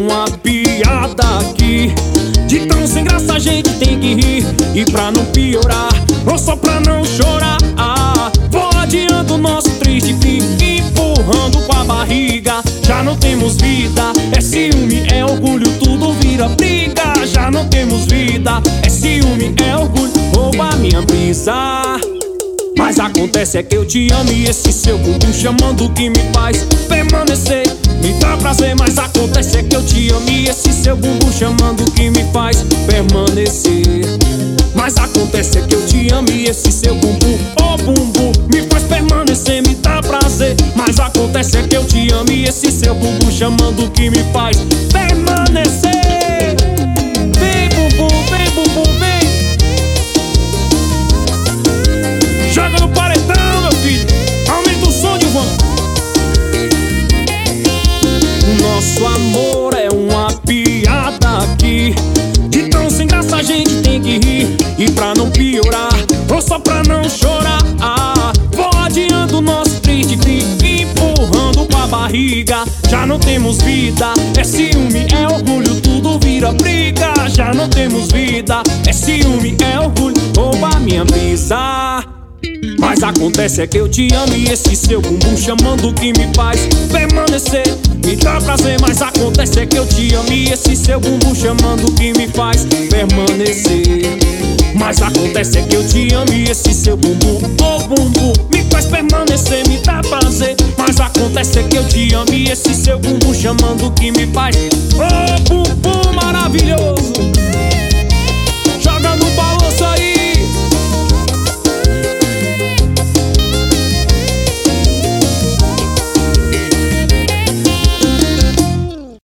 uma piada aqui. De tão sem graça a gente tem que rir. E pra não piorar, ou só pra não chorar, vou adiando o nosso triste fim, empurrando com a barriga. Já não temos vida, é ciúme, é orgulho, tudo vira briga. Já não temos vida, é ciúme, é orgulho, rouba minha brisa. Mas acontece é que eu te amo e esse seu bumbum chamando que me faz permanecer. Me dá prazer, mas acontece é que eu te amo e esse seu bumbum chamando que me faz permanecer. Mas acontece é que eu te amo e esse seu bumbum, oh bumbum, me faz permanecer, me dá prazer. Mas acontece é que eu te amo e esse seu bumbum chamando que me faz permanecer. Vem bumbum, vem bumbum, vem. Joga no paredão, meu filho, aumenta o som de vão. Nosso amor é uma piada aqui. De tão sem graça a gente tem que rir. E pra não piorar, ou só pra não chorar, vou adiando o nosso triste fim, empurrando com a barriga. Já não temos vida, é ciúme, é orgulho, tudo vira briga. Já não temos vida, é ciúme, é orgulho, rouba minha brisa. Mas acontece é que eu te amo e esse seu bumbum chamando que me faz permanecer. Me dá prazer, mas acontece é que eu te amo e esse seu bumbum chamando que me faz permanecer. Mas acontece é que eu te amo e esse seu bumbum, oh bumbum, me faz permanecer, me dá prazer. Mas acontece é que eu te amo e esse seu bumbum chamando que me faz, oh